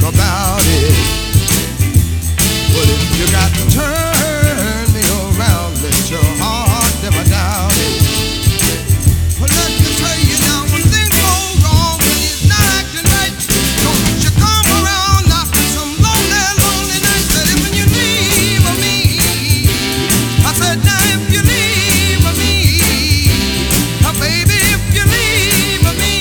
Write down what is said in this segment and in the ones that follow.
about it. But if you got to turn me around, let your heart never doubt it. But let me tell you now, when things go wrong, when you're not acting right, don't you come around after some lonely, lonely nights. Said if you leave me, I said now if you leave me, now baby if you leave me,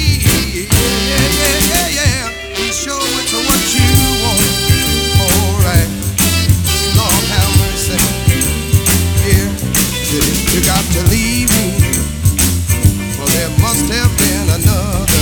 yeah, be sure it's what you want. Alright, Lord have mercy. Yeah, you got to leave me. Well, there must have been another.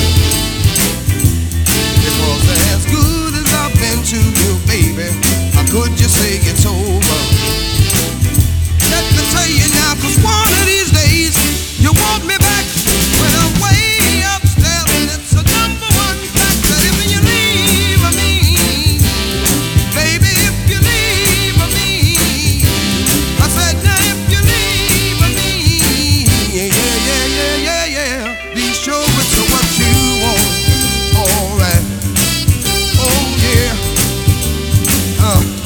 Because as good as I've been to you, baby, how could you say it's over? Let me tell you now, 'cause one of these days you want me back when I'm way upstairs, and it's a number one fact that if you leave me, baby, if you leave me, I said now if you leave me, yeah, be sure it's what you want. Alright, oh yeah.